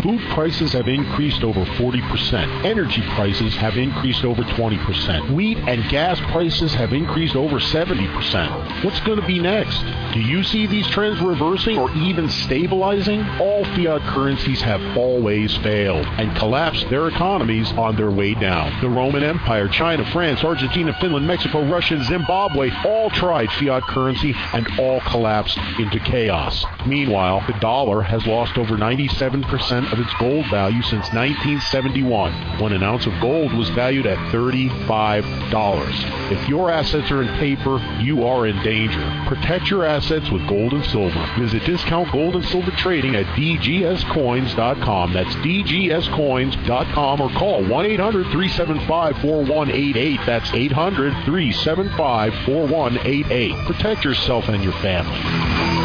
Food prices have increased over 40%. Energy prices have increased over 20%. Wheat and gas prices have increased over 70%. What's going to be next? Do you see these trends reversing or even stabilizing? All fiat currencies have always failed and collapsed their economies on their way down. The Roman Empire, China, France, Argentina, Finland, Mexico, Russia, and Zimbabwe all tried fiat currency and all collapsed into chaos. Meanwhile, the dollar has lost over 97% of its gold value since 1971, when an ounce of gold was valued at $35. If your assets are in paper, you are in danger. Protect your assets with gold and silver. Visit Discount Gold and Silver Trading at dgscoins.com. That's dgscoins.com, or call 1-800-375-4188. That's 800-375-4188. Protect yourself and your family.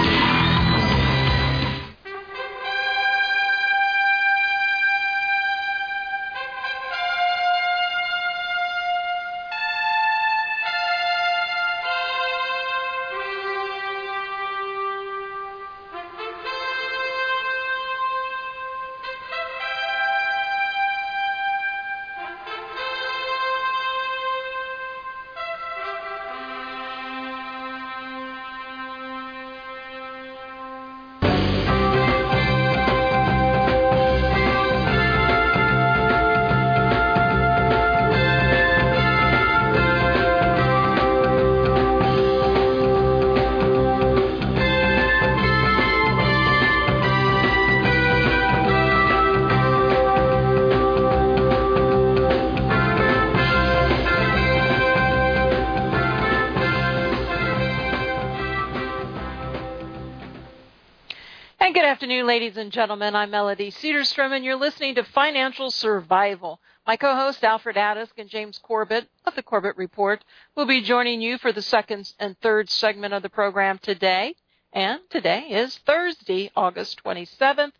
Ladies and gentlemen, I'm Melody Cedarstrom, and you're listening to Financial Survival. My co-host, Alfred Adisk, and James Corbett of the Corbett Report will be joining you for the second and third segment of the program today. And today is Thursday, August 27th,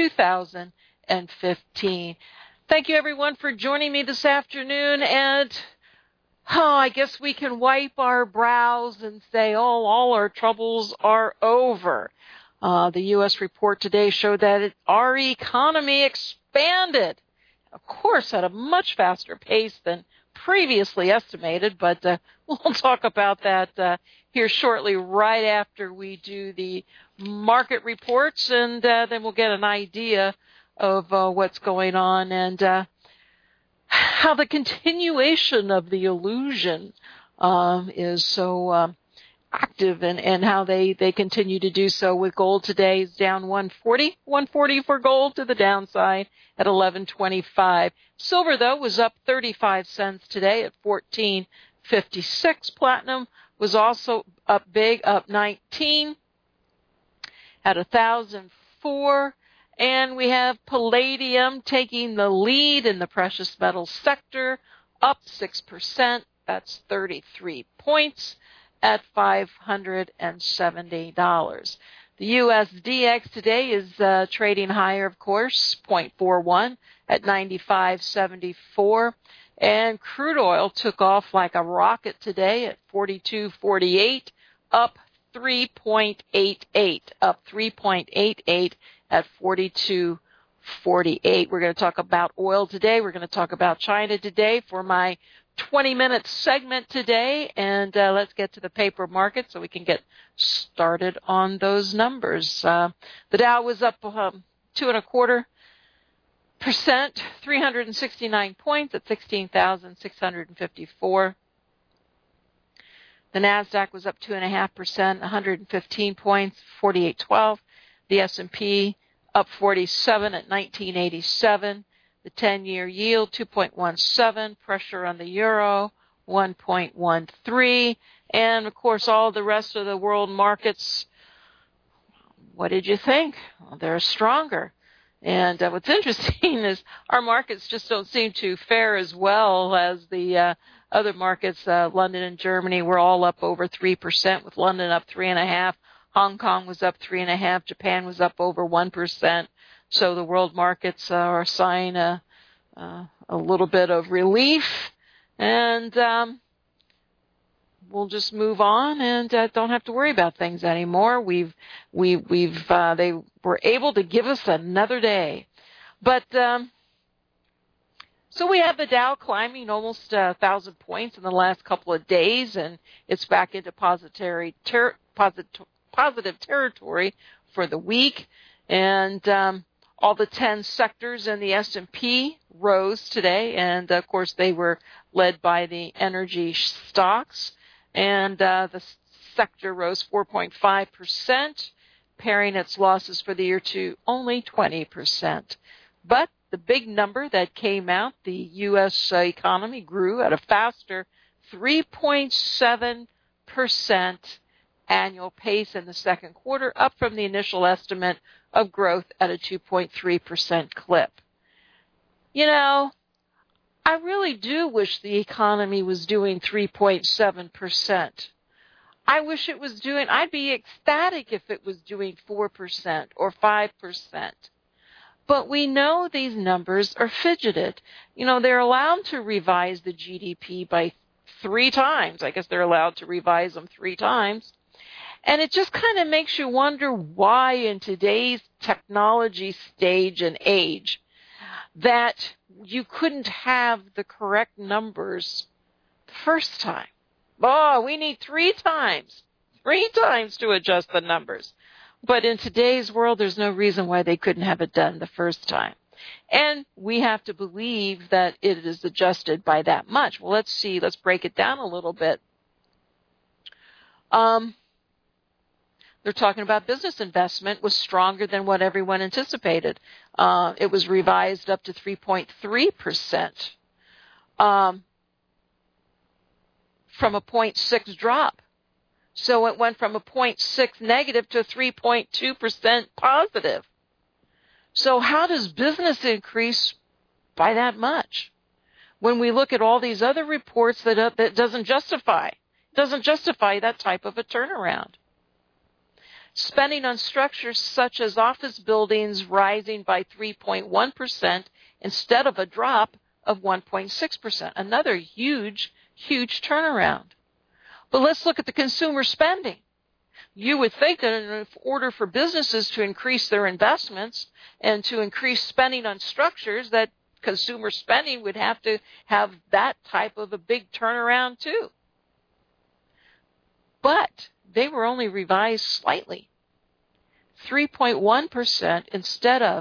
2015. Thank you, everyone, for joining me this afternoon. And I guess we can wipe our brows and say, all our troubles are over. The U.S. report today showed that our economy expanded, of course, at a much faster pace than previously estimated, but we'll talk about that here shortly, right after we do the market reports, and then we'll get an idea of what's going on and how the continuation of the illusion is so active and how they continue to do so, with gold today is down 140 for gold to the downside at 11.25. Silver, though, was up 35 cents today at 14.56. Platinum was also up big, up 19 at 1,004. And we have palladium taking the lead in the precious metals sector, up 6%. That's 33 points. At $570. The USDX today is trading higher, of course, 0.41 at 95.74. And crude oil took off like a rocket today at 42.48, up 3.88, up 3.88 at 42.48. We're going to talk about oil today. We're going to talk about China today for my 20-minute segment today, and let's get to the paper market so we can get started on those numbers. The Dow was up 2.25%, 369 points at 16,654. The Nasdaq was up 2.5%, 115 points, 4812. The S&P up 47 at 1987. The 10-year yield, 2.17, pressure on the euro, 1.13. And, of course, all the rest of the world markets, what did you think? Well, they're stronger. And what's interesting is our markets just don't seem to fare as well as the other markets. London and Germany were all up over 3%, with London up 3.5%. Hong Kong was up 3.5%. Japan was up over 1%. So the world markets are a sign a little bit of relief, and we'll just move on and don't have to worry about things anymore. They were able to give us another day But so we have the Dow climbing almost 1,000 points in the last couple of days, and it's back into positive territory for the week. And all the 10 sectors in the S&P rose today, and of course they were led by the energy stocks. And the sector rose 4.5%, paring its losses for the year to only 20%. But the big number that came out, the U.S. economy grew at a faster 3.7% annual pace in the second quarter, up from the initial estimate of growth at a 2.3% clip. You know, I really do wish the economy was doing 3.7%. I wish it was doing, I'd be ecstatic if it was doing 4% or 5%. But we know these numbers are fidgeted. You know, they're allowed to revise the GDP by 3 times. I guess they're allowed to revise them 3 times. And it just kind of makes you wonder why in today's technology stage and age that you couldn't have the correct numbers the first time. Oh, we need 3 times to adjust the numbers. But in today's world, there's no reason why they couldn't have it done the first time. And we have to believe that it is adjusted by that much. Well, let's see. Let's break it down a little bit. They're talking about business investment was stronger than what everyone anticipated. It was revised up to 3.3% from a 0.6 drop. So it went from a 0.6 negative to 3.2% positive. So how does business increase by that much? When we look at all these other reports that doesn't justify that type of a turnaround. Spending on structures such as office buildings rising by 3.1% instead of a drop of 1.6%. Another huge turnaround. But let's look at the consumer spending. You would think that in order for businesses to increase their investments and to increase spending on structures, that consumer spending would have to have that type of a big turnaround too. But they were only revised slightly, 3.1% instead of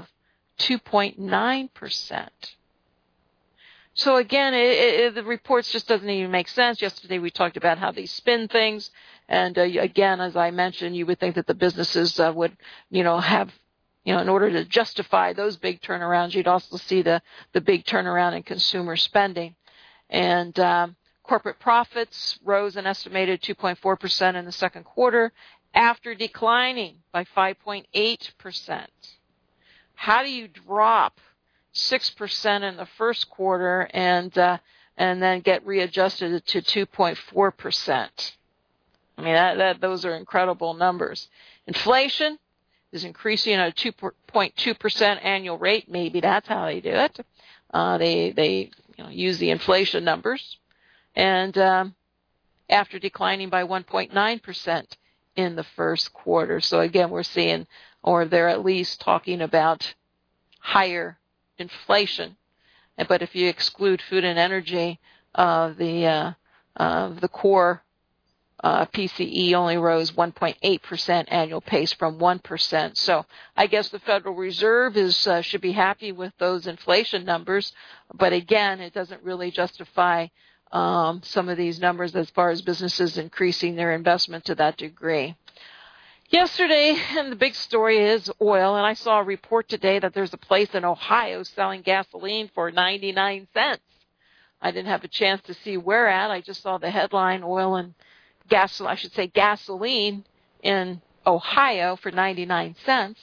2.9%. So again, the reports just doesn't even make sense. Yesterday we talked about how they spin things, and again, as I mentioned, you would think that the businesses would, have, in order to justify those big turnarounds, you'd also see the big turnaround in consumer spending. And corporate profits rose an estimated 2.4% in the second quarter after declining by 5.8%. How do you drop 6% in the first quarter and then get readjusted to 2.4%? I mean, those are incredible numbers. Inflation is increasing at a 2.2% annual rate. Maybe that's how they do it. They use the inflation numbers, and after declining by 1.9% in the first quarter. So again, we're seeing, or they're at least talking about higher inflation. But if you exclude food and energy, the core PCE only rose 1.8% annual pace from 1%. So I guess the Federal Reserve should be happy with those inflation numbers. But again, it doesn't really justify some of these numbers as far as businesses increasing their investment to that degree. Yesterday, and the big story is oil, and I saw a report today that there's a place in Ohio selling gasoline for 99 cents. I didn't have a chance to see where at. I just saw the headline, oil and gasoline in Ohio for 99 cents.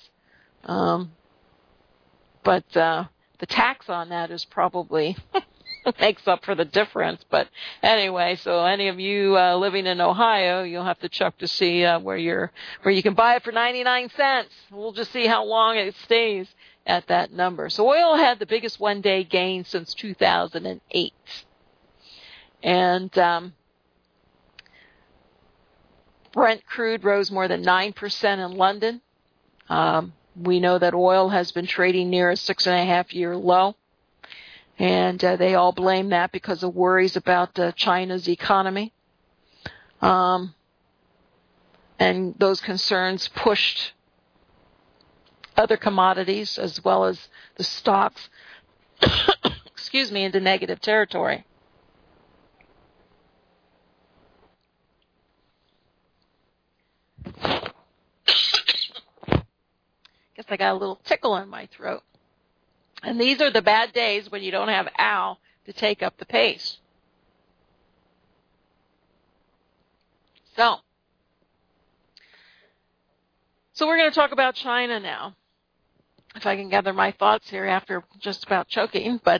But the tax on that is probably makes up for the difference. But anyway, so any of you living in Ohio, you'll have to check to see where you can buy it for 99 cents. We'll just see how long it stays at that number. So oil had the biggest one-day gain since 2008. And Brent crude rose more than 9% in London. We know that oil has been trading near a 6.5-year low, and they all blame that because of worries about China's economy. And those concerns pushed other commodities as well as the stocks, into negative territory. Guess I got a little tickle in my throat. And these are the bad days when you don't have Al to take up the pace. So we're going to talk about China now. If I can gather my thoughts here after just about choking. But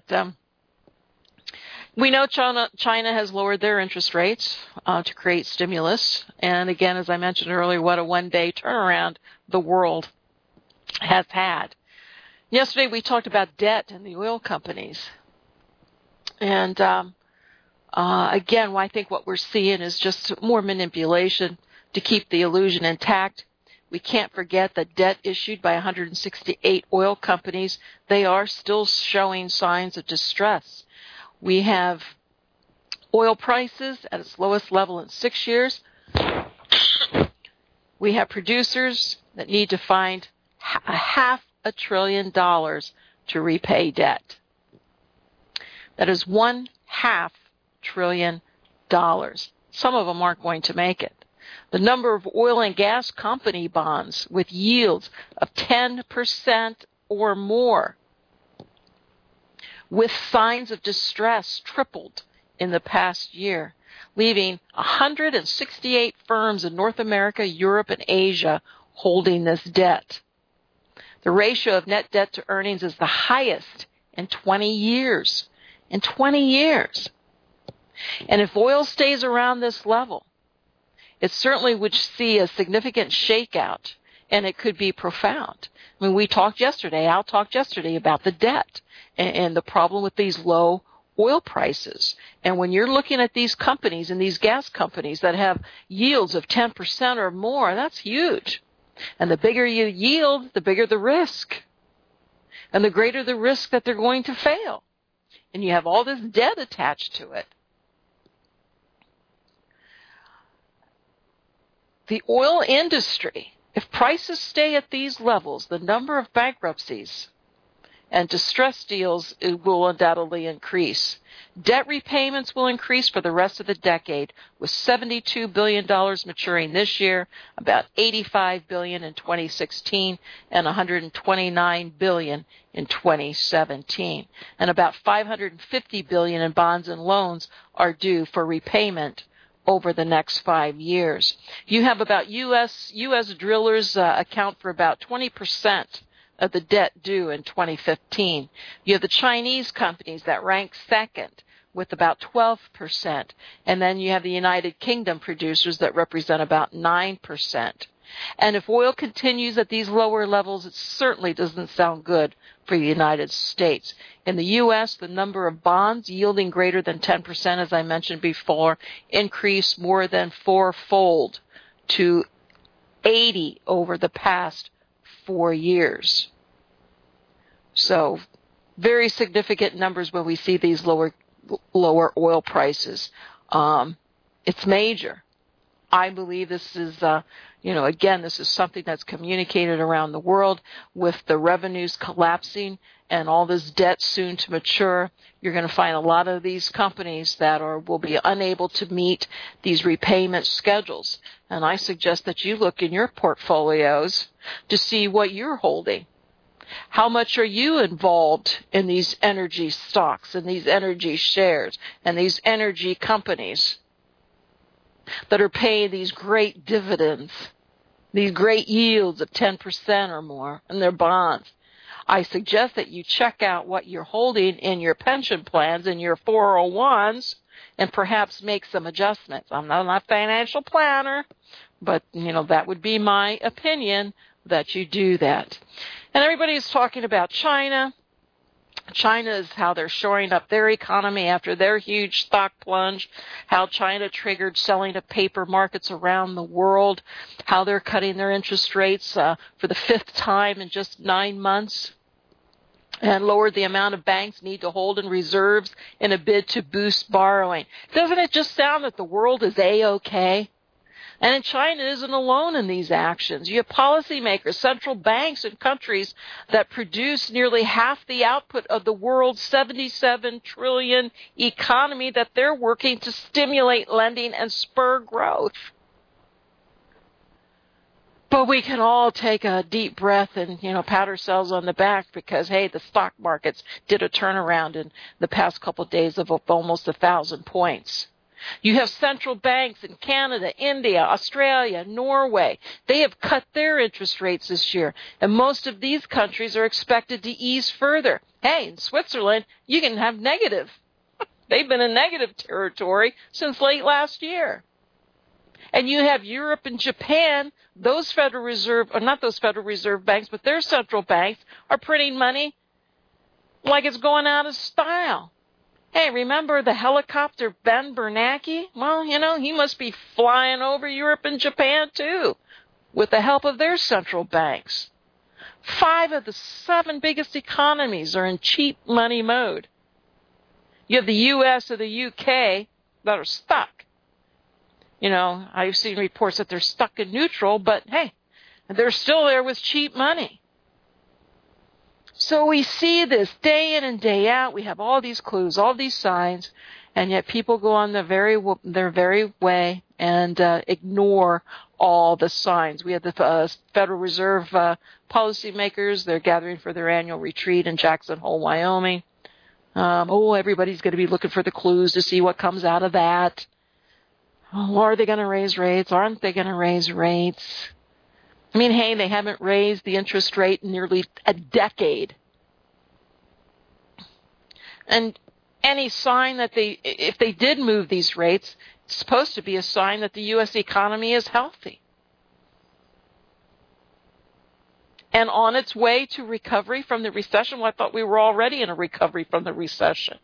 we know China has lowered their interest rates to create stimulus. And again, as I mentioned earlier, what a one-day turnaround the world has had. Yesterday we talked about debt in the oil companies. And again, I think what we're seeing is just more manipulation to keep the illusion intact. We can't forget the debt issued by 168 oil companies. They are still showing signs of distress. We have oil prices at its lowest level in 6 years. We have producers that need to find $500 billion to repay debt. That is $500 billion. Some of them aren't going to make it. The number of oil and gas company bonds with yields of 10% or more with signs of distress tripled in the past year, leaving 168 firms in North America, Europe, and Asia holding this debt. The ratio of net debt to earnings is the highest in 20 years. In 20 years. And if oil stays around this level, it certainly would see a significant shakeout, and it could be profound. I mean, we talked yesterday, Al talked yesterday about the debt and the problem with these low oil prices. And when you're looking at these companies and these gas companies that have yields of 10% or more, that's huge. And the bigger you yield, the bigger the risk. And the greater the risk that they're going to fail. And you have all this debt attached to it. The oil industry, if prices stay at these levels, the number of bankruptcies and distress deals will undoubtedly increase. Debt repayments will increase for the rest of the decade, with $72 billion maturing this year, about $85 billion in 2016, and $129 billion in 2017. And about $550 billion in bonds and loans are due for repayment over the next 5 years. You have about U.S. drillers account for about 20% of the debt due in 2015. You have the Chinese companies that rank second with about 12%. And then you have the United Kingdom producers that represent about 9%. And if oil continues at these lower levels, it certainly doesn't sound good for the United States. In the U.S., the number of bonds yielding greater than 10%, as I mentioned before, increased more than fourfold to 80 over the past 4 years. So very significant numbers when we see these lower oil prices. It's major. I believe this is, again, this is something that's communicated around the world with the revenues collapsing and all this debt soon to mature. You're going to find a lot of these companies that will be unable to meet these repayment schedules. And I suggest that you look in your portfolios to see what you're holding. How much are you involved in these energy stocks and these energy shares and these energy companies that are paying these great dividends, these great yields of 10% or more in their bonds? I suggest that you check out what you're holding in your pension plans and your 401s and perhaps make some adjustments. I'm not a financial planner, but, that would be my opinion that you do that. And everybody is talking about China. China is how they're shoring up their economy after their huge stock plunge, how China triggered selling of paper markets around the world, how they're cutting their interest rates for the 5th time in just 9 months, and lowered the amount of banks need to hold in reserves in a bid to boost borrowing. Doesn't it just sound that the world is A-OK? And China isn't alone in these actions. You have policymakers, central banks in countries that produce nearly half the output of the world's 77 trillion economy that they're working to stimulate lending and spur growth. But we can all take a deep breath and, pat ourselves on the back because, hey, the stock markets did a turnaround in the past couple of days of almost 1,000 points. You have central banks in Canada, India, Australia, Norway. They have cut their interest rates this year, and most of these countries are expected to ease further. Hey, in Switzerland, you can have negative. They've been in negative territory since late last year. And you have Europe and Japan, those Federal Reserve, or not those Federal Reserve banks, but their central banks are printing money like it's going out of style. Hey, remember the helicopter Ben Bernanke? Well, he must be flying over Europe and Japan, too, with the help of their central banks. 5 of the 7 biggest economies are in cheap money mode. You have the U.S. and the U.K. that are stuck. I've seen reports that they're stuck in neutral, but, hey, they're still there with cheap money. So we see this day in and day out. We have all these clues, all these signs, and yet people go on their very way and ignore all the signs. We have the Federal Reserve policymakers. They're gathering for their annual retreat in Jackson Hole, Wyoming. Everybody's going to be looking for the clues to see what comes out of that. Are they going to raise rates? Aren't they going to raise rates? I mean, hey, they haven't raised the interest rate in nearly a decade. And any sign that if they did move these rates, it's supposed to be a sign that the U.S. economy is healthy and on its way to recovery from the recession. Well, I thought we were already in a recovery from the recession.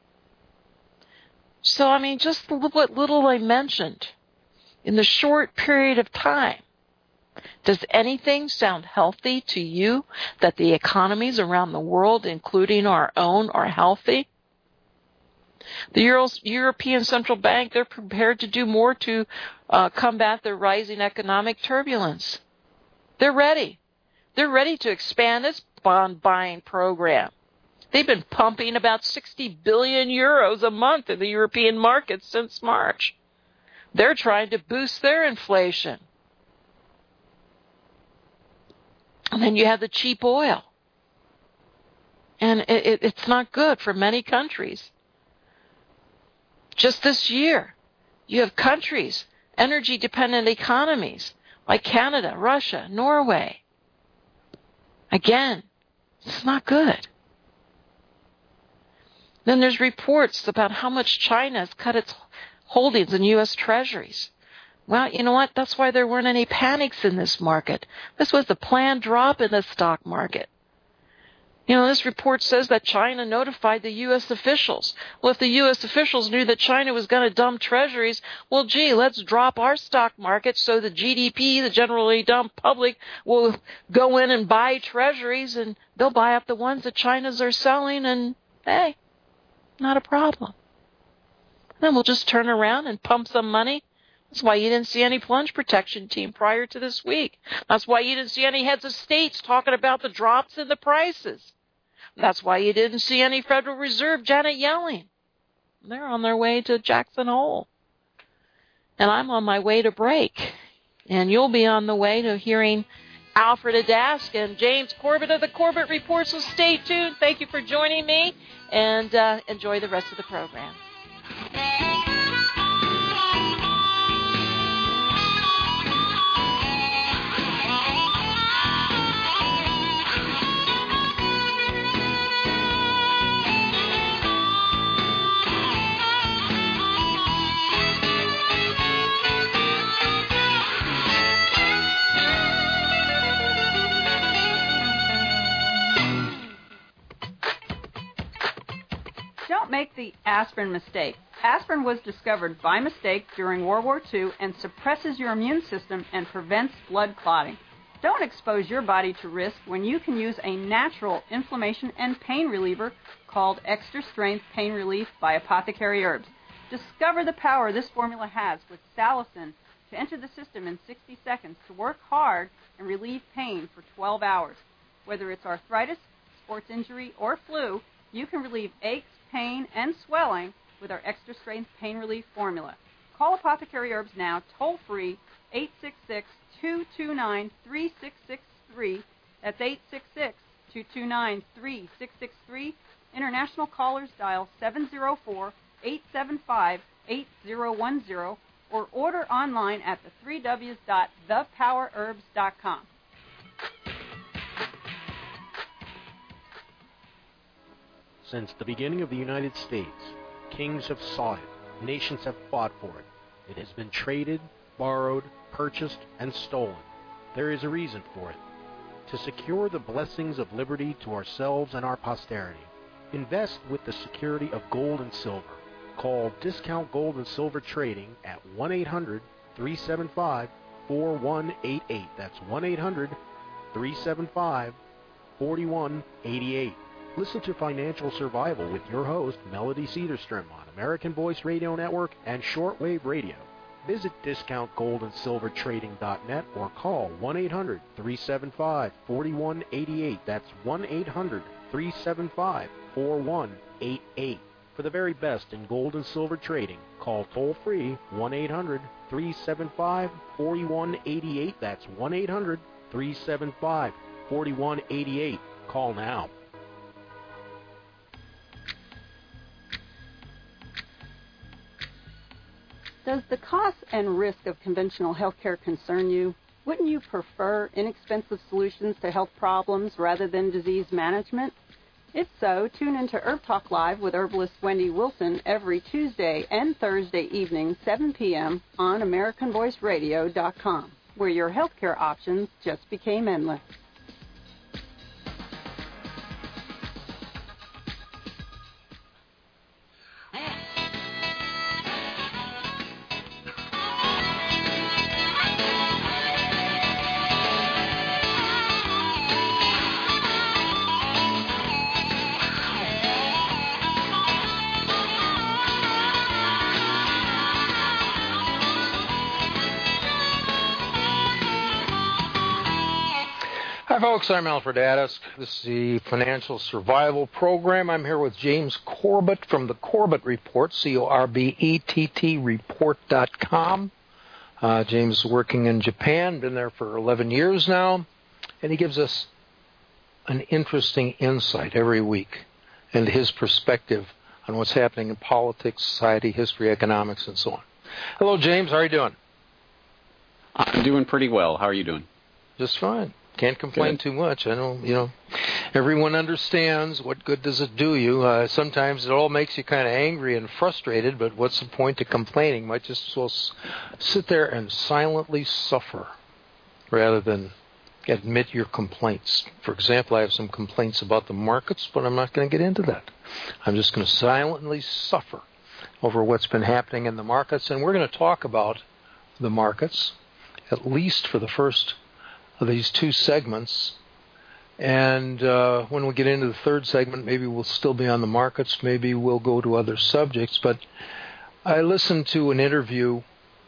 So, just what little I mentioned in the short period of time. Does anything sound healthy to you that the economies around the world, including our own, are healthy? The European Central Bank, they're prepared to do more to combat the rising economic turbulence. They're ready. They're ready to expand its bond buying program. They've been pumping about 60 billion euros a month in the European markets since March. They're trying to boost their inflation. And then you have the cheap oil. And it's not good for many countries. Just this year, you have countries, energy-dependent economies, like Canada, Russia, Norway. Again, it's not good. Then there's reports about how much China has cut its holdings in U.S. treasuries. Well, you know what? That's why there weren't any panics in this market. This was a planned drop in the stock market. This report says that China notified the U.S. officials. Well, if the U.S. officials knew that China was going to dump treasuries, well, let's drop our stock market so the GDP, the generally dumb public, will go in and buy treasuries, and they'll buy up the ones that China's are selling, and, hey, not a problem. Then we'll just turn around and pump some money. That's why you didn't see any plunge protection team prior to this week. That's why you didn't see any heads of states talking about the drops in the prices. That's why you didn't see any Federal Reserve Janet Yellen. They're on their way to Jackson Hole. And I'm on my way to break. And you'll be on the way to hearing Alfred Adask and James Corbett of the Corbett Report. So stay tuned. Thank you for joining me, and enjoy the rest of the program. Don't make the aspirin mistake. Aspirin was discovered by mistake during World War II and suppresses your immune system and prevents blood clotting. Don't expose your body to risk when you can use a natural inflammation and pain reliever called Extra Strength Pain Relief by Apothecary Herbs. Discover the power this formula has with salicin to enter the system in 60 seconds to work hard and relieve pain for 12 hours. Whether it's arthritis, sports injury, or flu, you can relieve aches, pain, and swelling with our Extra Strength Pain Relief formula. Call Apothecary Herbs now, toll-free, 866-229-3663. That's 866-229-3663. International callers dial 704-875-8010 or order online at the3ws.thepowerherbs.com. Since the beginning of the United States, kings have sought it, nations have fought for it. It has been traded, borrowed, purchased, and stolen. There is a reason for it. To secure the blessings of liberty to ourselves and our posterity, invest with the security of gold and silver. Call Discount Gold and Silver Trading at 1-800-375-4188. That's 1-800-375-4188. Listen to Financial Survival with your host, Melody Cedarstrom, on American Voice Radio Network and Shortwave Radio. Visit DiscountGoldandSilverTrading.net or call 1-800-375-4188. That's 1-800-375-4188. For the very best in gold and silver trading, call toll-free 1-800-375-4188. That's 1-800-375-4188. Call now. Does the cost and risk of conventional healthcare concern you? Wouldn't you prefer inexpensive solutions to health problems rather than disease management? If so, tune into Herb Talk Live with herbalist Wendy Wilson every Tuesday and Thursday evening, 7 p.m. on AmericanVoiceRadio.com, where your healthcare options just became endless. Hi, folks. I'm Alfred Addis. This is the Financial Survival Program. I'm here with James Corbett from the Corbett Report, C-O-R-B-E-T-T report.com. James is working in Japan, been there for 11 years now, and he gives us an interesting insight every week into his perspective on what's happening in politics, society, history, economics, and so on. Hello, James. How are you doing? I'm doing pretty well. How are you doing? Just fine. Can't complain too much. I know, everyone understands what good does it do you. Sometimes it all makes you kind of angry and frustrated, but what's the point of complaining? Might just as well sit there and silently suffer rather than admit your complaints. For example, I have some complaints about the markets, but I'm not going to get into that. I'm just going to silently suffer over what's been happening in the markets, and we're going to talk about the markets, at least for the first of these two segments, and when we get into the third segment, maybe we'll still be on the markets, maybe we'll go to other subjects. But I listened to an interview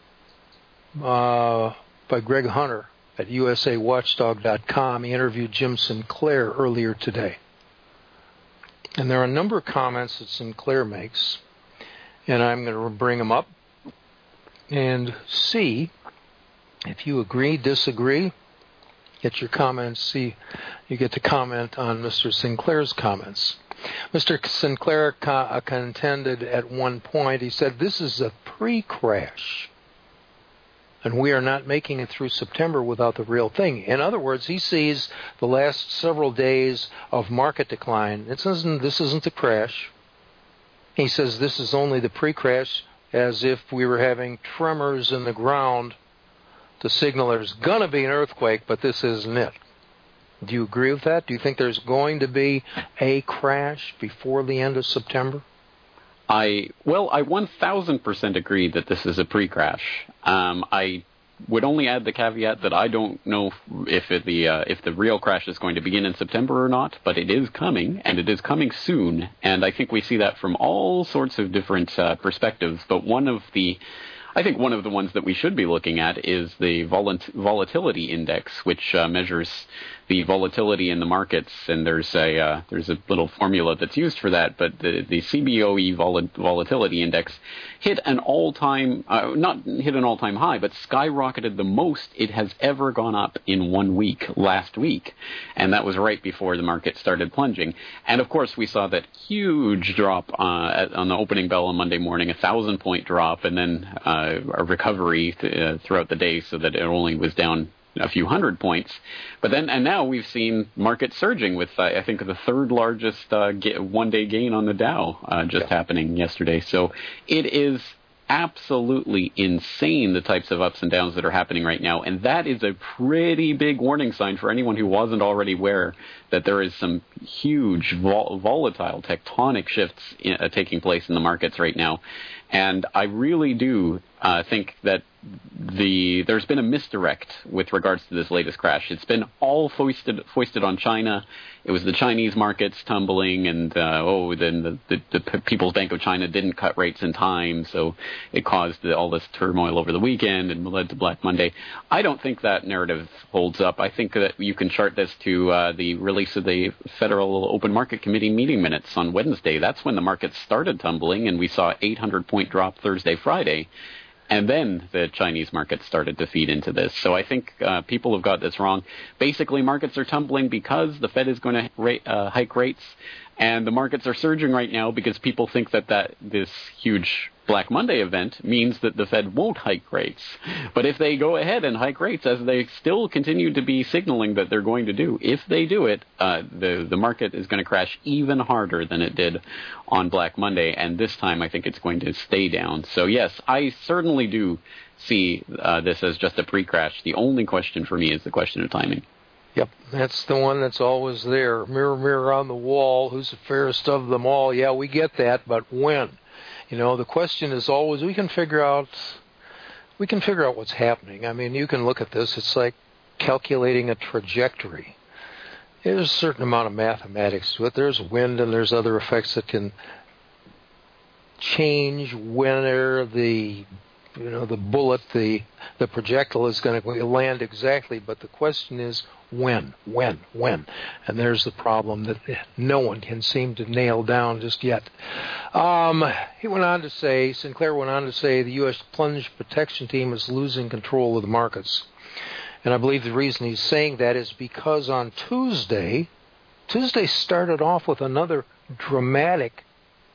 by Greg Hunter at USAWatchdog.com. He interviewed Jim Sinclair earlier today, and there are a number of comments that Sinclair makes, and I'm going to bring them up and see if you agree, disagree. Get your comments, see you get to comment on Mr. Sinclair's comments. Mr. Sinclair contended at one point, he said, this is a pre-crash, and we are not making it through September without the real thing. In other words, he sees the last several days of market decline. This isn't the crash. He says this is only the pre-crash, as if we were having tremors in the ground to signal there's going to be an earthquake, but this isn't it. Do you agree with that? Do you think there's going to be a crash before the end of September? I 1,000% agree that this is a pre-crash. I would only add the caveat that I don't know if the real crash is going to begin in September or not, but it is coming, and it is coming soon. And I think we see that from all sorts of different perspectives. But I think one of the ones that we should be looking at is the volatility index, which measures the volatility in the markets. And there's a little formula that's used for that. But the CBOE volatility index hit an all-time, not hit an all-time high, but skyrocketed the most it has ever gone up in 1 week last week. And that was right before the market started plunging. And of course, we saw that huge drop on the opening bell on Monday morning, 1,000-point drop, and then a recovery throughout the day so that it only was down a few hundred points. And now we've seen markets surging with, I think, the third largest one-day gain on the Dow happening yesterday. So it is absolutely insane, the types of ups and downs that are happening right now. And that is a pretty big warning sign for anyone who wasn't already aware that there is some huge volatile tectonic shifts taking place in the markets right now. And I really do think that there's been a misdirect with regards to this latest crash. It's been all foisted on China. It was the Chinese markets tumbling, and then the People's Bank of China didn't cut rates in time, so it caused all this turmoil over the weekend and led to Black Monday. I don't think that narrative holds up. I think that you can chart this to the release of the Federal Open Market Committee meeting minutes on Wednesday. That's when the markets started tumbling, and we saw 800-point drop Thursday, Friday. And then the Chinese market started to feed into this. So I think people have got this wrong. Basically, markets are tumbling because the Fed is going to hike rates, and the markets are surging right now because people think that this huge Black Monday event means that the Fed won't hike rates. But if they go ahead and hike rates, as they still continue to be signaling that they're going to do, if they do it, the market is going to crash even harder than it did on Black Monday. And this time, I think it's going to stay down. So yes, I certainly do see this as just a pre-crash. The only question for me is the question of timing. Yep, that's the one that's always there. Mirror, mirror on the wall, who's the fairest of them all? Yeah, we get that, but when? The question is always, we can figure out what's happening. I mean, you can look at this. It's like calculating a trajectory. There's a certain amount of mathematics to it. There's wind and there's other effects that can change where the bullet, the projectile is going to land exactly. But the question is when? And there's the problem that no one can seem to nail down just yet. Sinclair went on to say the U.S. Plunge Protection Team is losing control of the markets. And I believe the reason he's saying that is because on Tuesday started off with another dramatic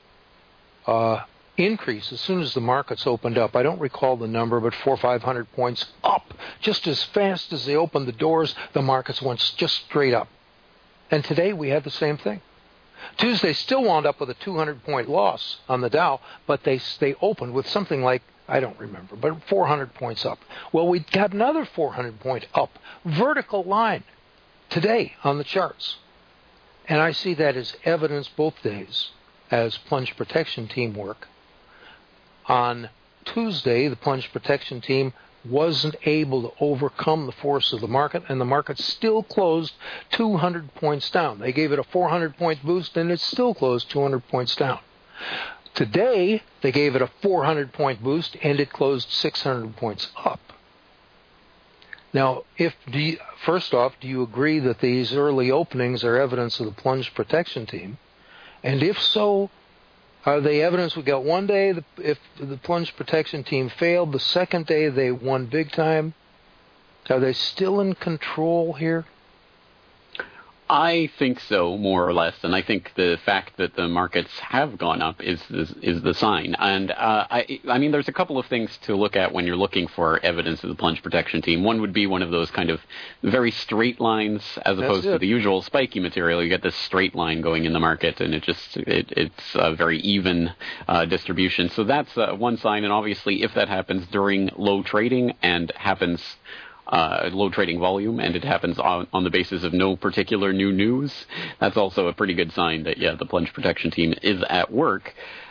increase as soon as the markets opened up. I don't recall the number, but 400 or 500 points up. Just as fast as they opened the doors, the markets went just straight up. And today we had the same thing. Tuesday still wound up with a 200-point loss on the Dow, but they opened with something like, I don't remember, but 400 points up. Well, we got another 400-point up, vertical line, today on the charts. And I see that as evidence both days as Plunge Protection Team work. On Tuesday, the Plunge Protection Team wasn't able to overcome the force of the market, and the market still closed 200 points down. They gave it a 400-point boost, and it still closed 200 points down. Today, they gave it a 400-point boost, and it closed 600 points up. Now, first off, do you agree that these early openings are evidence of the Plunge Protection Team? And if so, are they evidence? We got one day if the Plunge Protection Team failed, the second day they won big time. Are they still in control here? I think so, more or less, and I think the fact that the markets have gone up is the sign. And I mean, there's a couple of things to look at when you're looking for evidence of the Plunge Protection Team. One would be one of those kind of very straight lines, as opposed to the usual spiky material. You get this straight line going in the market, and it's a very even distribution. So that's one sign, and obviously, if that happens during low trading and happens low trading volume, and it happens on the basis of no particular new news, that's also a pretty good sign that, the Plunge Protection Team is at work.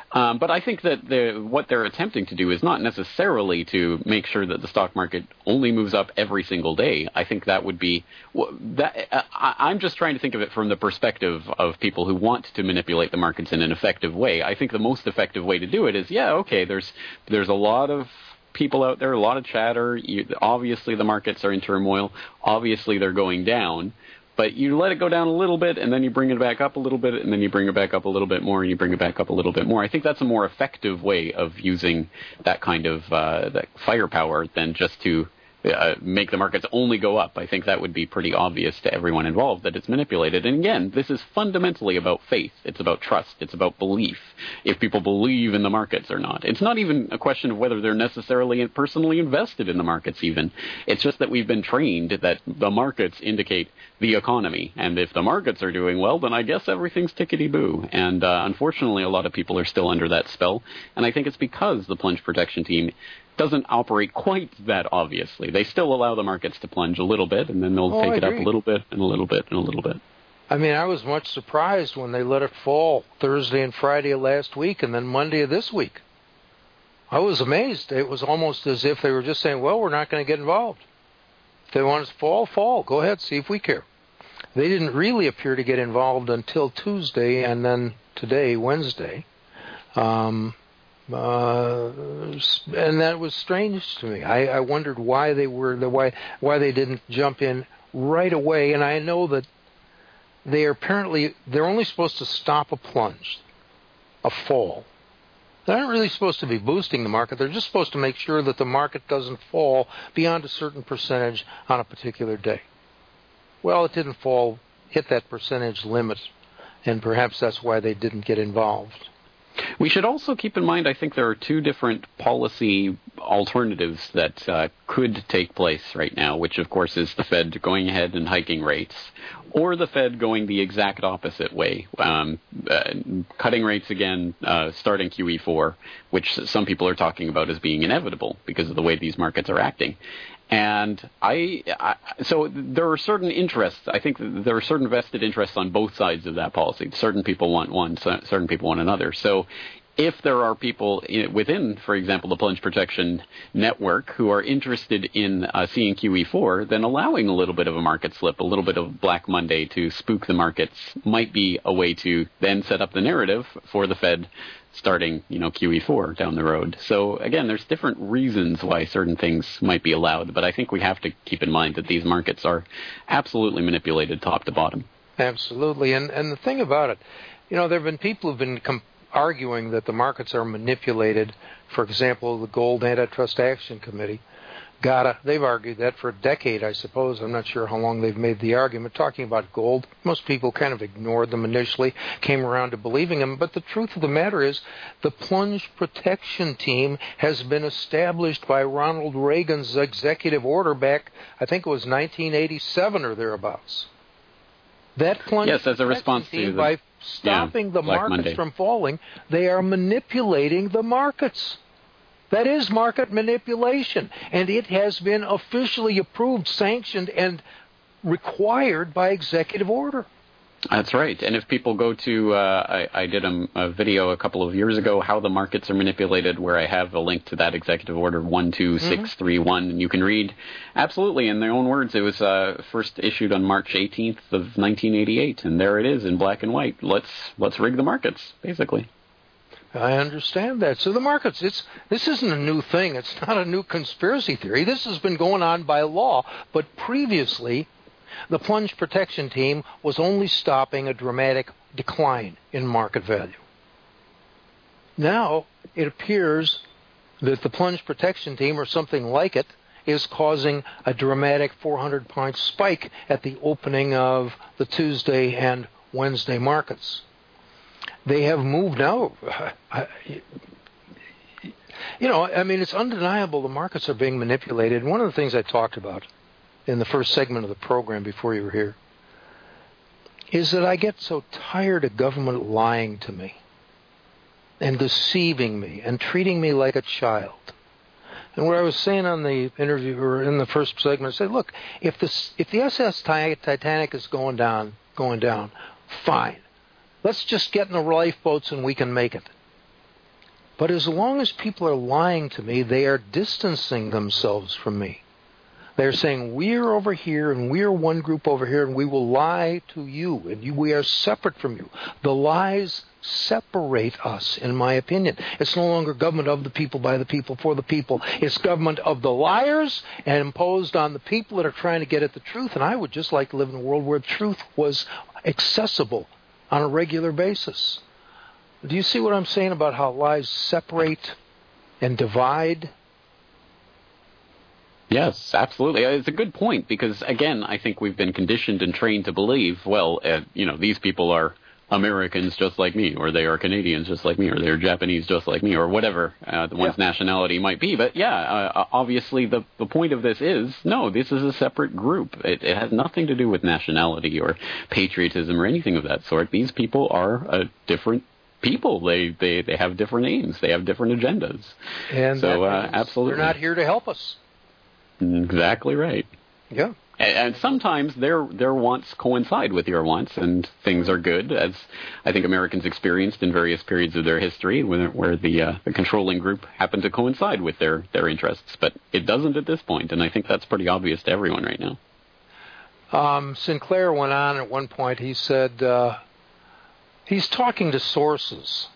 But I think that what they're attempting to do is not necessarily to make sure that the stock market only moves up every single day. I think that would be I'm just trying to think of it from the perspective of people who want to manipulate the markets in an effective way. I think the most effective way to do it is, there's a lot of people out there, a lot of chatter. Obviously, the markets are in turmoil. Obviously, they're going down. But you let it go down a little bit, and then you bring it back up a little bit, and then you bring it back up a little bit more, and you bring it back up a little bit more. I think that's a more effective way of using that kind of that firepower than just to make the markets only go up. I think that would be pretty obvious to everyone involved that it's manipulated. And again, this is fundamentally about faith. It's about trust. It's about belief. If people believe in the markets or not. It's not even a question of whether they're necessarily personally invested in the markets even. It's just that we've been trained that the markets indicate the economy. And if the markets are doing well, then I guess everything's tickety-boo. And unfortunately, a lot of people are still under that spell. And I think it's because the plunge protection team doesn't operate quite that obviously. They still allow the markets to plunge a little bit, and then they'll take it up a little bit, and a little bit, and a little bit. I mean, I was much surprised when they let it fall Thursday and Friday of last week, and then Monday of this week. I was amazed. It was almost as if they were just saying, well, we're not going to get involved. If they want us to fall. Go ahead, see if we care. They didn't really appear to get involved until Tuesday, and then today, Wednesday. And that was strange to me. I wondered why they didn't jump in right away. And I know that they're only supposed to stop a plunge, a fall. They're not really supposed to be boosting the market. They're just supposed to make sure that the market doesn't fall beyond a certain percentage on a particular day. Well, it didn't hit that percentage limit, and perhaps that's why they didn't get involved. We should also keep in mind, I think there are two different policy alternatives that could take place right now, which, of course, is the Fed going ahead and hiking rates, or the Fed going the exact opposite way, cutting rates again, starting QE4, which some people are talking about as being inevitable because of the way these markets are acting. And so there are certain interests. I think there are certain vested interests on both sides of that policy. Certain people want one, certain people want another. So if there are people within, for example, the plunge protection network who are interested in seeing QE4, then allowing a little bit of a market slip, a little bit of Black Monday to spook the markets might be a way to then set up the narrative for the Fed starting, QE4 down the road. So again, there's different reasons why certain things might be allowed, but I think we have to keep in mind that these markets are absolutely manipulated top to bottom. Absolutely. And the thing about it, there have been people who've been arguing that the markets are manipulated. For example, the Gold Antitrust Action Committee, GATA, they've argued that for a decade, I suppose. I'm not sure how long they've made the argument talking about gold. Most people kind of ignored them initially, came around to believing them. But the truth of the matter is the plunge protection team has been established by Ronald Reagan's executive order back, I think it was 1987 or thereabouts. That plunge as a response to by stopping the markets from falling, they are manipulating the markets. That is market manipulation, and it has been officially approved, sanctioned, and required by executive order. That's right. And if people go to, I did a video a couple of years ago, how the markets are manipulated, where I have a link to that executive order 12631, and you can read absolutely in their own words. It was first issued on March 18th of 1988, and there it is in black and white. Let's rig the markets, basically. I understand that. So the markets, this isn't a new thing. It's not a new conspiracy theory. This has been going on by law, but previously the plunge protection team was only stopping a dramatic decline in market value. Now it appears that the plunge protection team, or something like it, is causing a dramatic 400-point spike at the opening of the Tuesday and Wednesday markets. They have moved now. It's undeniable the markets are being manipulated. One of the things I talked about in the first segment of the program before you were here is that I get so tired of government lying to me and deceiving me and treating me like a child. And what I was saying on the interview, or in the first segment, I said, look, if the SS Titanic is going down, fine. Let's just get in the lifeboats and we can make it. But as long as people are lying to me, they are distancing themselves from me. They're saying, we're over here, and we're one group over here, and we will lie to you, and we are separate from you. The lies separate us, in my opinion. It's no longer government of the people, by the people, for the people. It's government of the liars and imposed on the people that are trying to get at the truth. And I would just like to live in a world where truth was accessible on a regular basis. Do you see what I'm saying about how lies separate and divide? Yes, absolutely. It's a good point because, again, I think we've been conditioned and trained to believe, well, these people are Americans just like me, or they are Canadians just like me, or they're Japanese just like me, or whatever one's nationality might be. But, obviously the point of this is, no, this is a separate group. It has nothing to do with nationality or patriotism or anything of that sort. These people are a different people. They have different aims. They have different agendas. And so, absolutely. They're not here to help us. Exactly right. Yeah. And sometimes their wants coincide with your wants, and things are good, as I think Americans experienced in various periods of their history, where the controlling group happened to coincide with their interests. But it doesn't at this point, and I think that's pretty obvious to everyone right now. Sinclair went on at one point. He said he's talking to sources.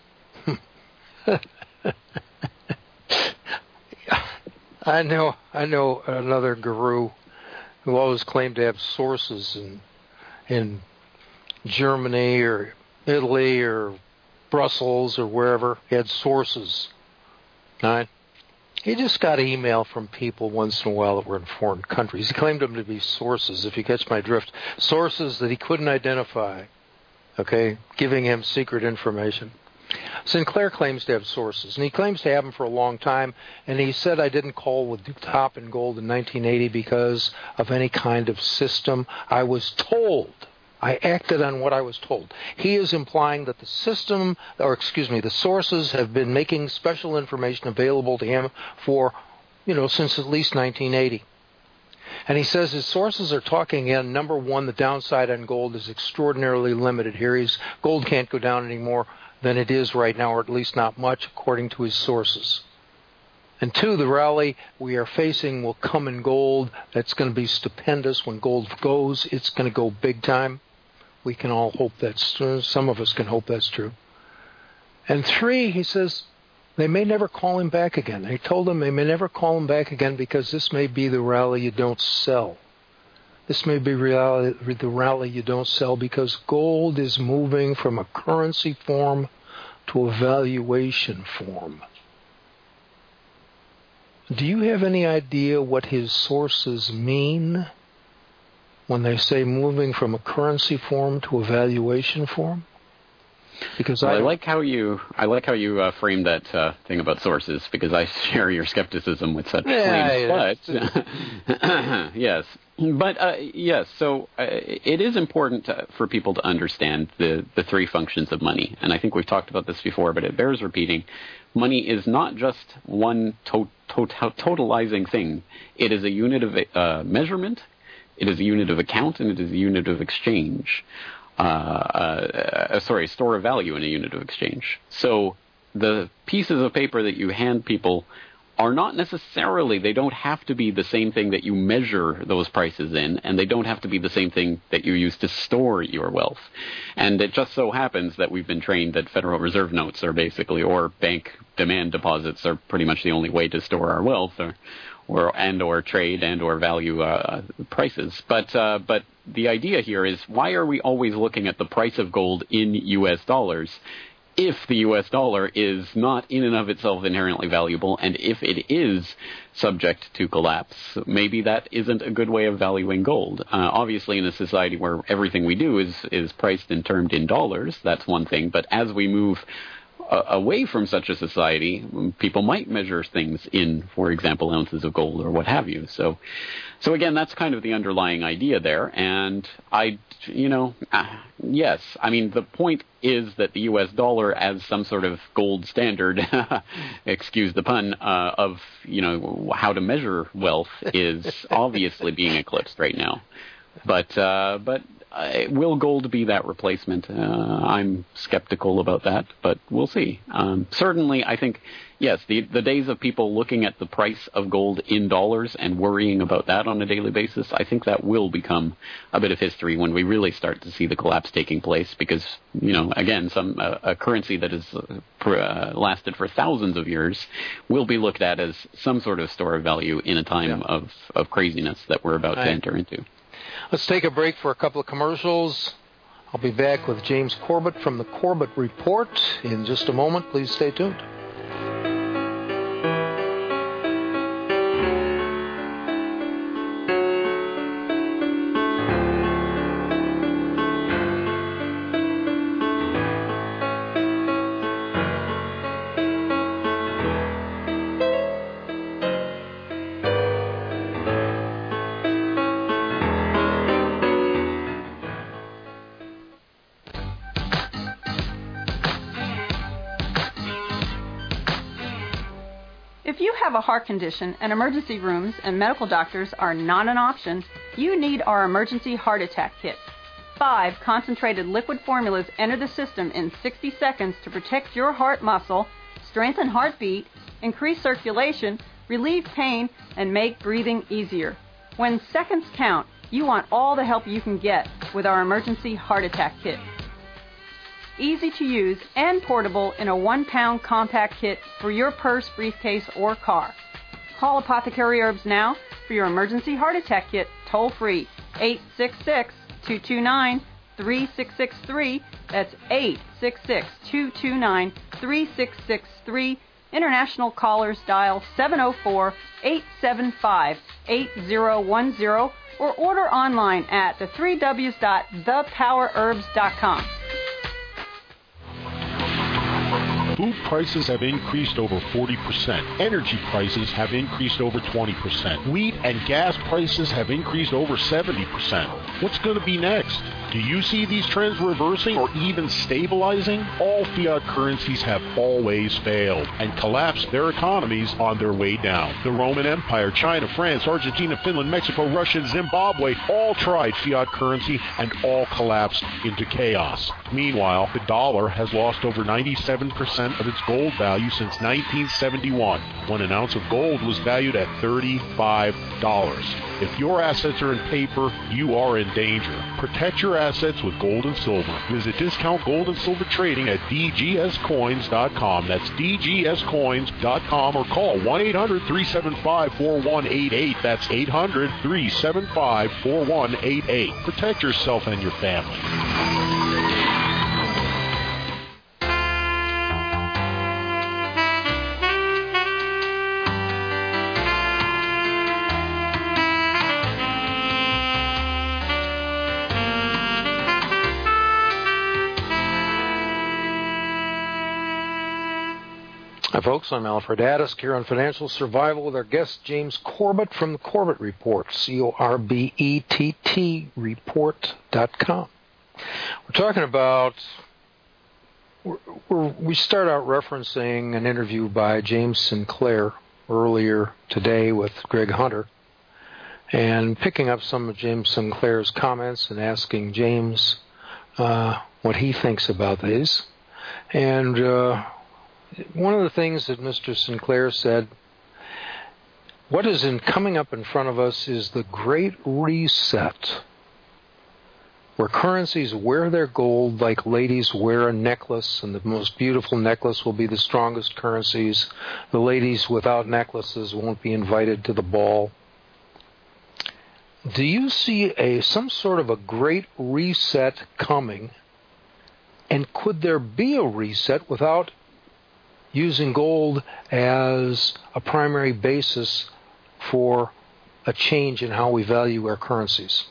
I know another guru who always claimed to have sources in Germany or Italy or Brussels or wherever. He had sources. Right? He just got email from people once in a while that were in foreign countries. He claimed them to be sources, if you catch my drift. Sources that he couldn't identify, okay, giving him secret information. Sinclair claims to have sources, and he claims to have them for a long time, and he said, I didn't call with Top and Gold in 1980 because of any kind of system. I was told. I acted on what I was told. He is implying that the sources have been making special information available to him for, since at least 1980. And he says his sources are talking in, number one, the downside on gold is extraordinarily limited here. Gold can't go down any more than it is right now, or at least not much, according to his sources. And two, the rally we are facing will come in gold. That's going to be stupendous. When gold goes, it's going to go big time. We can all hope that's true. Some of us can hope that's true. And three, he says, they may never call him back again. They told him they may never call him back again because this may be the rally you don't sell. This may be the rally you don't sell because gold is moving from a currency form to a valuation form. Do you have any idea what his sources mean when they say moving from a currency form to a valuation form? Because I like how you frame that thing about sources, because I share your skepticism with such claims. But yes. But yes, so it is important for people to understand the three functions of money. And I think we've talked about this before, but it bears repeating. Money is not just one totalizing thing. It is a unit of measurement, it is a unit of account, and it is a unit of exchange. Store of value in a unit of exchange. So the pieces of paper that you hand people are not necessarily, they don't have to be the same thing that you measure those prices in, and they don't have to be the same thing that you use to store your wealth. And it just so happens that we've been trained that Federal Reserve notes are basically, or bank demand deposits are pretty much the only way to store our wealth, or trade and or value prices. But the idea here is, why are we always looking at the price of gold in U.S. dollars if the U.S. dollar is not in and of itself inherently valuable, and if it is subject to collapse? Maybe that isn't a good way of valuing gold. Obviously, in a society where everything we do is priced and termed in dollars, that's one thing. But as we move away from such a society, people might measure things in, for example, ounces of gold or what have you. So again, that's kind of the underlying idea there. And yes, I mean, the point is that the U.S. dollar as some sort of gold standard, excuse the pun, of, how to measure wealth is obviously being eclipsed right now. But will gold be that replacement? I'm skeptical about that, but we'll see. Certainly, I think, yes, the days of people looking at the price of gold in dollars and worrying about that on a daily basis, I think that will become a bit of history when we really start to see the collapse taking place. Because, again, a currency that has lasted for thousands of years will be looked at as some sort of store of value in a time of craziness that we're about to enter into. Let's take a break for a couple of commercials. I'll be back with James Corbett from the Corbett Report in just a moment. Please stay tuned. If you have a heart condition and emergency rooms and medical doctors are not an option, you need our emergency heart attack kit. 5 concentrated liquid formulas enter the system in 60 seconds to protect your heart muscle, strengthen heartbeat, increase circulation, relieve pain, and make breathing easier. When seconds count, you want all the help you can get with our emergency heart attack kit. Easy to use and portable in a 1-pound compact kit for your purse, briefcase, or car. Call Apothecary Herbs now for your emergency heart attack kit toll free 866-229-3663. That's 866-229-3663. International callers dial 704-875-8010 or order online at the 3Ws.thepowerherbs.com. Food prices have increased over 40%. Energy prices have increased over 20%. Wheat and gas prices have increased over 70%. What's going to be next? Do you see these trends reversing or even stabilizing? All fiat currencies have always failed and collapsed their economies on their way down. The Roman Empire, China, France, Argentina, Finland, Mexico, Russia, and Zimbabwe all tried fiat currency and all collapsed into chaos. Meanwhile, the dollar has lost over 97% of its gold value since 1971, when an ounce of gold was valued at $35. If your assets are in paper, you are in danger. Protect your assets with gold and silver. Visit Discount Gold and Silver Trading at dgscoins.com. That's dgscoins.com, or call 1-800-375-4188. That's 800-375-4188. Protect yourself and your family. Hi, folks. I'm Alfred Addis here on Financial Survival with our guest, James Corbett from the Corbett Report, Corbett report.com. We're talking about, we start out referencing an interview by James Sinclair earlier today with Greg Hunter, and picking up some of James Sinclair's comments and asking James what he thinks about these. And one of the things that Mr. Sinclair said, what is coming up in front of us is the Great Reset, where currencies wear their gold like ladies wear a necklace, and the most beautiful necklace will be the strongest currencies. The ladies without necklaces won't be invited to the ball. Do you see some sort of a Great Reset coming? And could there be a reset without using gold as a primary basis for a change in how we value our currencies?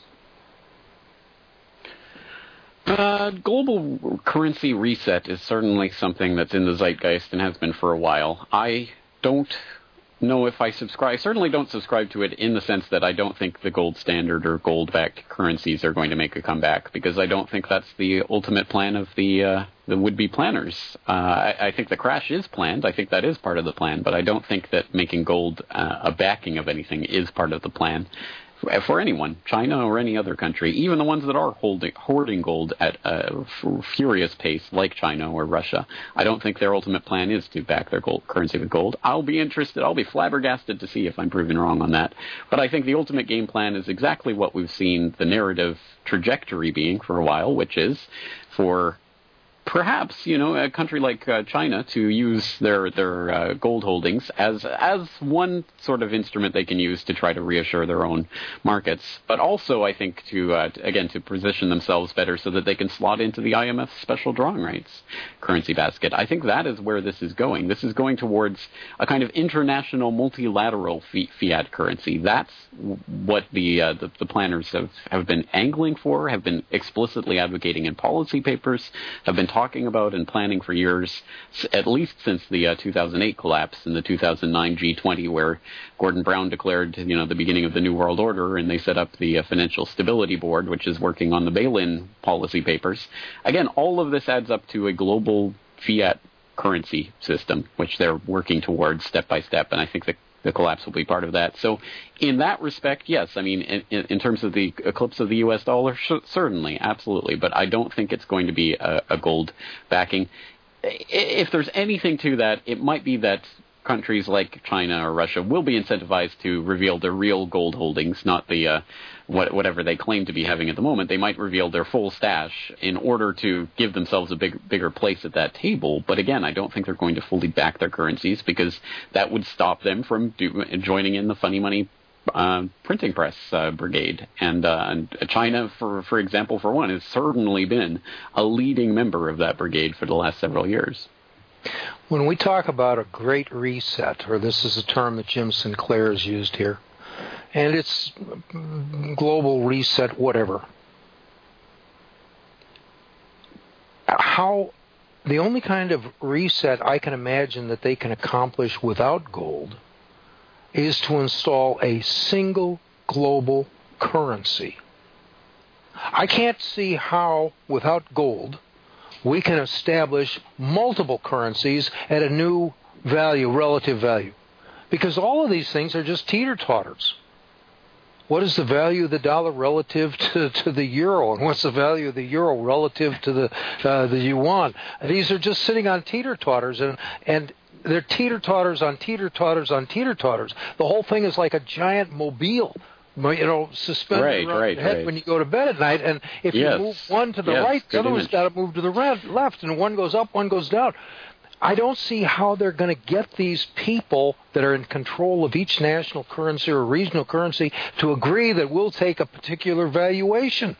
Global currency reset is certainly something that's in the zeitgeist and has been for a while. I don't know if I subscribe. I certainly don't subscribe to it in the sense that I don't think the gold standard or gold-backed currencies are going to make a comeback, because I don't think that's the ultimate plan of the would-be planners. I think the crash is planned. I think that is part of the plan, but I don't think that making gold a backing of anything is part of the plan. for anyone, China or any other country, even the ones that are hoarding gold at a furious pace, like China or Russia. I don't think their ultimate plan is to back their gold currency with gold. I'll be flabbergasted to see if I'm proven wrong on that. But I think the ultimate game plan is exactly what we've seen the narrative trajectory being for a while, which is for perhaps, a country like China to use their gold holdings as one sort of instrument they can use to try to reassure their own markets, but also I think to position themselves better so that they can slot into the IMF special drawing rights currency basket. I think that is where this is going. This is going towards a kind of international multilateral fiat currency. That's what the planners have been angling for, have been explicitly advocating in policy papers, have been talking about and planning for years, at least since the 2008 collapse in the 2009 G20, where Gordon Brown declared, the beginning of the New World Order, and they set up the Financial Stability Board, which is working on the bail-in policy papers. Again, all of this adds up to a global fiat currency system, which they're working towards step by step, and I think the collapse will be part of that. So in that respect, yes, I mean, in terms of the eclipse of the U.S. dollar, certainly, absolutely, but I don't think it's going to be a gold backing. If there's anything to that, it might be that countries like China or Russia will be incentivized to reveal their real gold holdings, not the whatever they claim to be having at the moment. They might reveal their full stash in order to give themselves a bigger place at that table. But again, I don't think they're going to fully back their currencies, because that would stop them from joining in the funny money printing press brigade. And China, for example, for one, has certainly been a leading member of that brigade for the last several years. When we talk about a great reset, or this is a term that Jim Sinclair has used here, and it's global reset, whatever, the only kind of reset I can imagine that they can accomplish without gold is to install a single global currency. I can't see how, without gold, we can establish multiple currencies at a new value, relative value. Because all of these things are just teeter-totters. What is the value of the dollar relative to the euro? And what's the value of the euro relative to the yuan? These are just sitting on teeter-totters, and they're teeter-totters on teeter-totters on teeter-totters. The whole thing is like a giant mobile, suspended around your head when you go to bed at night. And if you move one to the right, the other one's got to move to the left, and one goes up, one goes down. I don't see how they're going to get these people that are in control of each national currency or regional currency to agree that we'll take a particular valuation.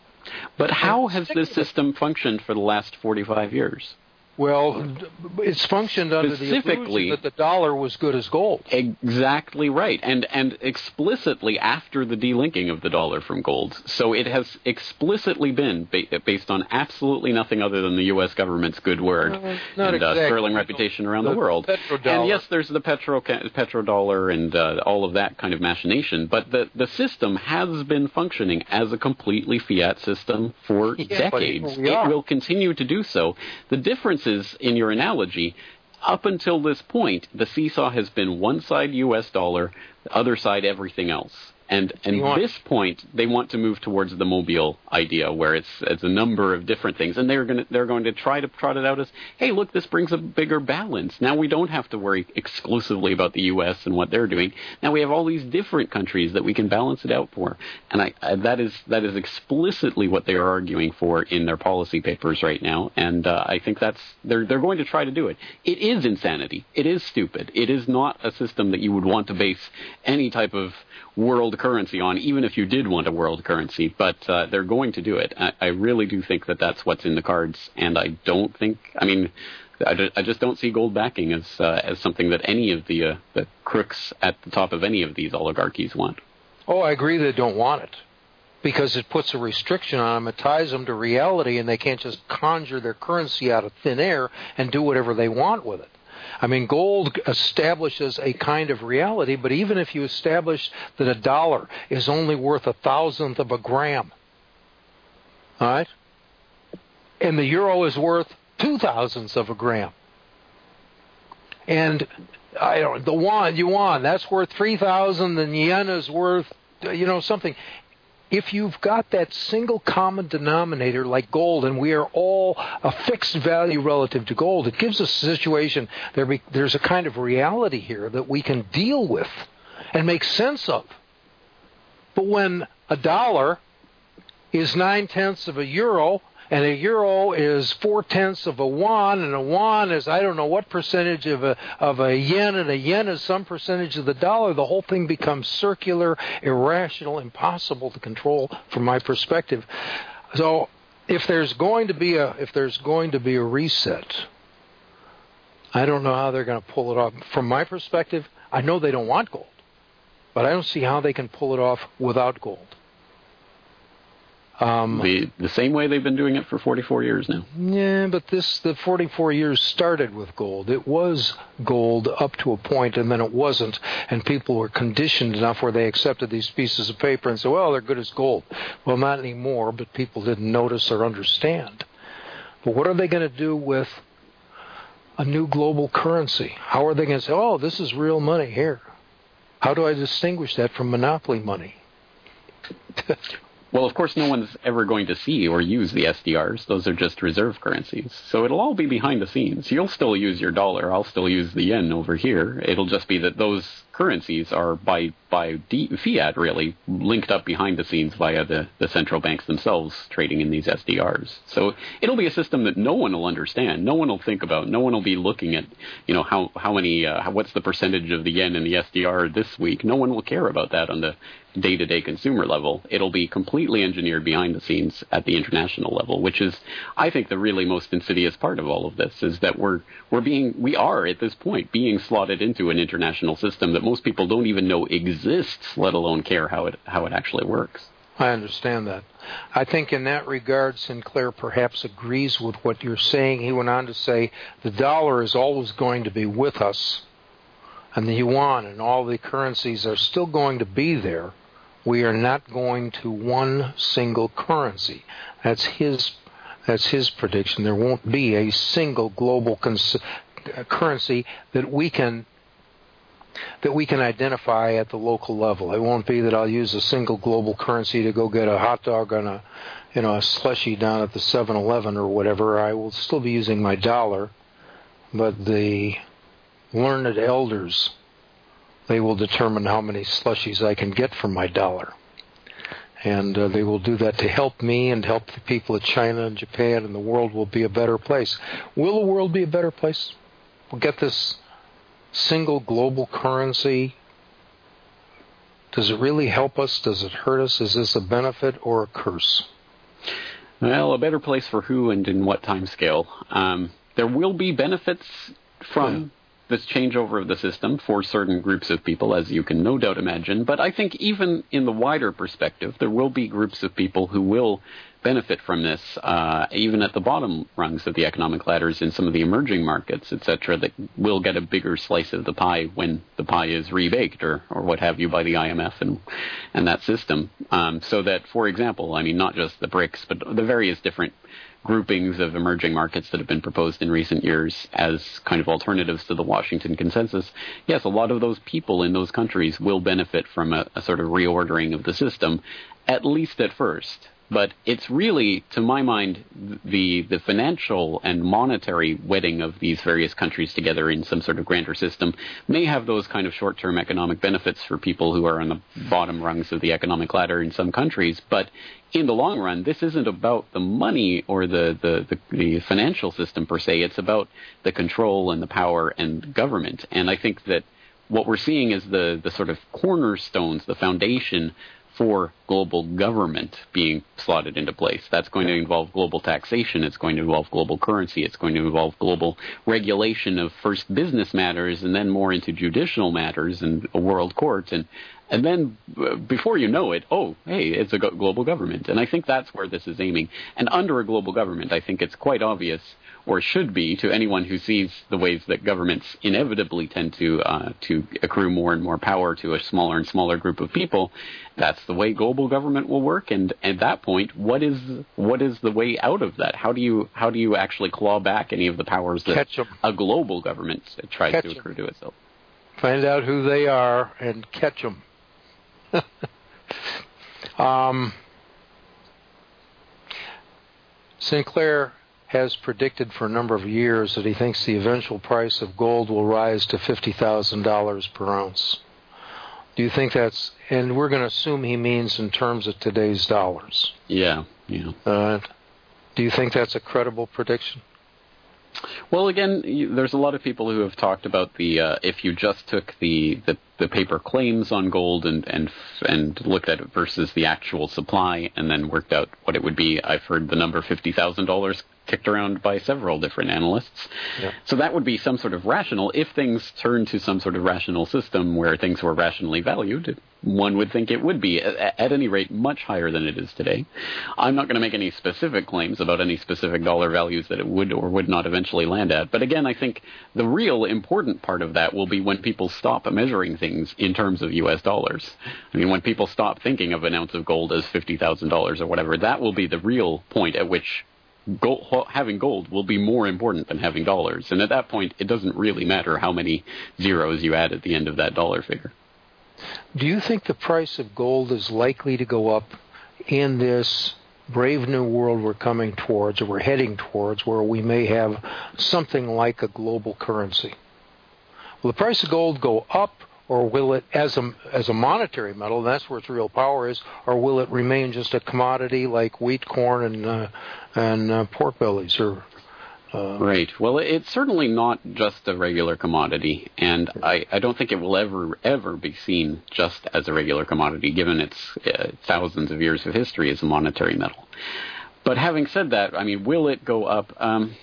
But how has this system functioned for the last 45 years? Well, it's functioned under the illusion that the dollar was good as gold. Exactly right. And explicitly after the delinking of the dollar from gold. So it has explicitly been based on absolutely nothing other than the U.S. government's good word and sterling reputation around the world. And yes, there's the petrodollar and all of that kind of machination. But the system has been functioning as a completely fiat system for decades. It will continue to do so. The difference is, in your analogy, up until this point, the seesaw has been one side U.S. dollar, the other side everything else. And at this point, they want to move towards the mobile idea, where it's a number of different things, and they're going to try to trot it out as, hey, look, this brings a bigger balance. Now we don't have to worry exclusively about the U.S. and what they're doing. Now we have all these different countries that we can balance it out for, and that is explicitly what they are arguing for in their policy papers right now. And I think they're going to try to do it. It is insanity. It is stupid. It is not a system that you would want to base any type of world currency on, even if you did want a world currency, but they're going to do it. I really do think that that's what's in the cards, and I just don't see gold backing as something that any of the crooks at the top of any of these oligarchies want. Oh, I agree they don't want it, because it puts a restriction on them. It ties them to reality, and they can't just conjure their currency out of thin air and do whatever they want with it. I mean, gold establishes a kind of reality, but even if you establish that a dollar is only worth 1,000th of a gram, all right, and the euro is worth 2,000ths of a gram, and the yuan, that's worth 3,000, and yen is worth something. If you've got that single common denominator like gold, and we are all a fixed value relative to gold, it gives us a situation, there's a kind of reality here that we can deal with and make sense of. But when a dollar is 9/10 of a euro, and a euro is 4/10 of a won, and a won is I don't know what percentage of a yen, and a yen is some percentage of the dollar, the whole thing becomes circular, irrational, impossible to control from my perspective. So if there's going to be a reset, I don't know how they're going to pull it off. From my perspective, I know they don't want gold, but I don't see how they can pull it off without gold. The same way they've been doing it for 44 years now. Yeah, but the 44 years started with gold. It was gold up to a point, and then it wasn't, and people were conditioned enough where they accepted these pieces of paper and said, well, they're good as gold. Well, not anymore, but people didn't notice or understand. But what are they going to do with a new global currency? How are they going to say, oh, this is real money here? How do I distinguish that from monopoly money? Well, of course, no one's ever going to see or use the SDRs. Those are just reserve currencies. So it'll all be behind the scenes. You'll still use your dollar. I'll still use the yen over here. It'll just be that those currencies are by fiat, really, linked up behind the scenes via the central banks themselves trading in these SDRs. So it'll be a system that no one will understand. No one will think about. No one will be looking at, how many, what's the percentage of the yen in the SDR this week. No one will care about that on the day-to-day consumer level. It'll be completely engineered behind the scenes at the international level, which is, I think, the really most insidious part of all of this, is that we are at this point being slotted into an international system that most people don't even know exists, let alone care how it actually works. I understand that. I think in that regard, Sinclair perhaps agrees with what you're saying. He went on to say the dollar is always going to be with us, and the yuan and all the currencies are still going to be there. We are not going to one single currency. That's his prediction. There won't be a single global currency that we can identify at the local level. It won't be that I'll use a single global currency to go get a hot dog on a slushie down at the 7-Eleven or whatever. I will still be using my dollar, but the learned elders, they will determine how many slushies I can get from my dollar. And they will do that to help me and help the people of China and Japan, and the world will be a better place. Will the world be a better place? We'll get this single global currency. Does it really help us? Does it hurt us? Is this a benefit or a curse? Well, a better place for who and in what time scale? There will be benefits from this changeover of the system for certain groups of people, as you can no doubt imagine. But I think even in the wider perspective, there will be groups of people who will benefit from this, even at the bottom rungs of the economic ladders in some of the emerging markets, etc., that will get a bigger slice of the pie when the pie is rebaked or what have you by the IMF and that system. So that, for example, not just the BRICS, but the various different groupings of emerging markets that have been proposed in recent years as kind of alternatives to the Washington consensus. Yes, a lot of those people in those countries will benefit from a sort of reordering of the system, at least at first. But it's really, to my mind, the financial and monetary wedding of these various countries together in some sort of grander system may have those kind of short-term economic benefits for people who are on the bottom rungs of the economic ladder in some countries. But in the long run, this isn't about the money or the financial system per se. It's about the control and the power and government. And I think that what we're seeing is the sort of cornerstones, the foundation for global government being slotted into place. That's going to involve global taxation. It's going to involve global currency. It's going to involve global regulation of first business matters and then more into judicial matters and a world court. And then before you know it, it's a global government. And I think that's where this is aiming. And under a global government, I think it's quite obvious, or should be, to anyone who sees the ways that governments inevitably tend to accrue more and more power to a smaller and smaller group of people. That's the way global government will work. And at that point, what is the way out of that? How do you actually claw back any of the powers that a global government tries to accrue to itself? Find out who they are and catch them. Sinclair has predicted for a number of years that he thinks the eventual price of gold will rise to $50,000 per ounce. Do you think that's, and we're going to assume he means in terms of today's dollars. Yeah. Do you think that's a credible prediction? Well, again, there's a lot of people who have talked about the if you just took the paper claims on gold and looked at it versus the actual supply and then worked out what it would be. I've heard the number $50,000 kicked around by several different analysts. Yeah. So that would be some sort of rational. If things turn to some sort of rational system where things were rationally valued, one would think it would be, at any rate, much higher than it is today. I'm not going to make any specific claims about any specific dollar values that it would or would not eventually land at. But again, I think the real important part of that will be when people stop measuring things in terms of U.S. dollars. I mean, when people stop thinking of an ounce of gold as $50,000 or whatever, that will be the real point at which having gold will be more important than having dollars. And at that point, it doesn't really matter how many zeros you add at the end of that dollar figure. Do you think the price of gold is likely to go up in this brave new world we're coming towards, or we're heading towards, where we may have something like a global currency? Will the price of gold go up, or will it, as a monetary metal, and that's where its real power is, or will it remain just a commodity like wheat, corn, and pork bellies? Right. Well, it's certainly not just a regular commodity, and I don't think it will ever be seen just as a regular commodity, given its thousands of years of history as a monetary metal. But having said that, I mean, will it go up?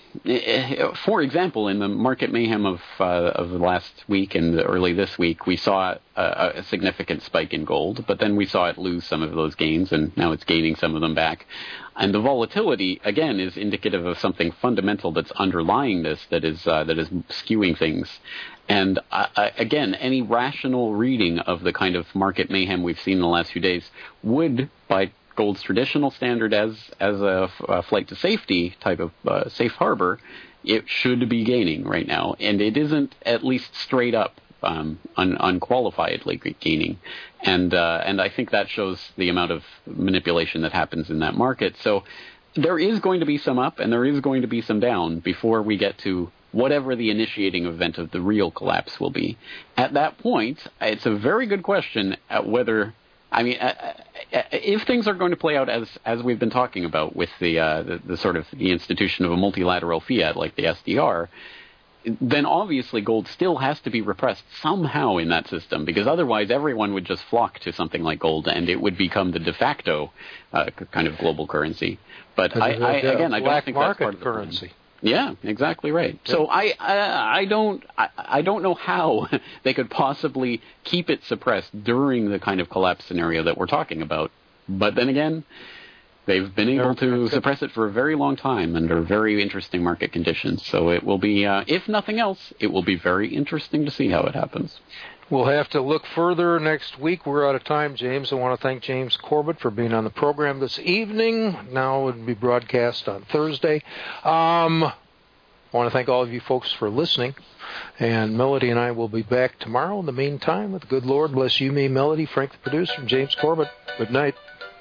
For example, in the market mayhem of last week and early this week, we saw a significant spike in gold, but then we saw it lose some of those gains, and now it's gaining some of them back. And the volatility, again, is indicative of something fundamental that's underlying this, that is skewing things. And again, any rational reading of the kind of market mayhem we've seen in the last few days would, by gold's traditional standard as a flight to safety type of safe harbor, it should be gaining right now. And it isn't at least straight up unqualifiedly gaining. And I think that shows the amount of manipulation that happens in that market. So there is going to be some up and there is going to be some down before we get to whatever the initiating event of the real collapse will be. At that point, it's a very good question at whether, I mean, if things are going to play out as we've been talking about with the sort of the institution of a multilateral fiat like the SDR, then obviously gold still has to be repressed somehow in that system, because otherwise everyone would just flock to something like gold and it would become the de facto kind of global currency. But I don't think that's part of the currency. Yeah, exactly right. Yeah. So I don't know how they could possibly keep it suppressed during the kind of collapse scenario that we're talking about. But then again, they've been able to suppress it for a very long time under very interesting market conditions. So it will be, if nothing else, it will be very interesting to see how it happens. We'll have to look further next week. We're out of time, James. I want to thank James Corbett for being on the program this evening. Now it will be broadcast on Thursday. I want to thank all of you folks for listening. And Melody and I will be back tomorrow. In the meantime, with the good Lord bless you, me, Melody, Frank the producer, and James Corbett. Good night.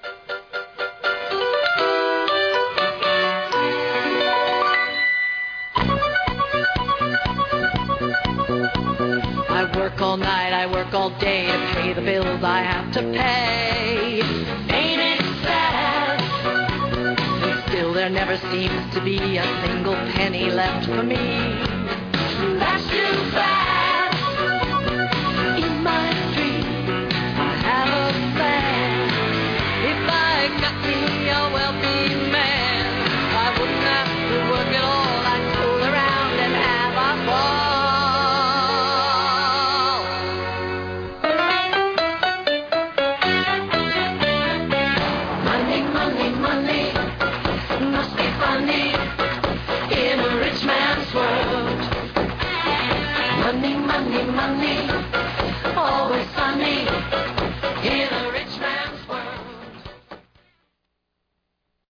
All night, I work all day to pay the bills I have to pay. Ain't it sad? And still there never seems to be a single penny left for me. That's too bad.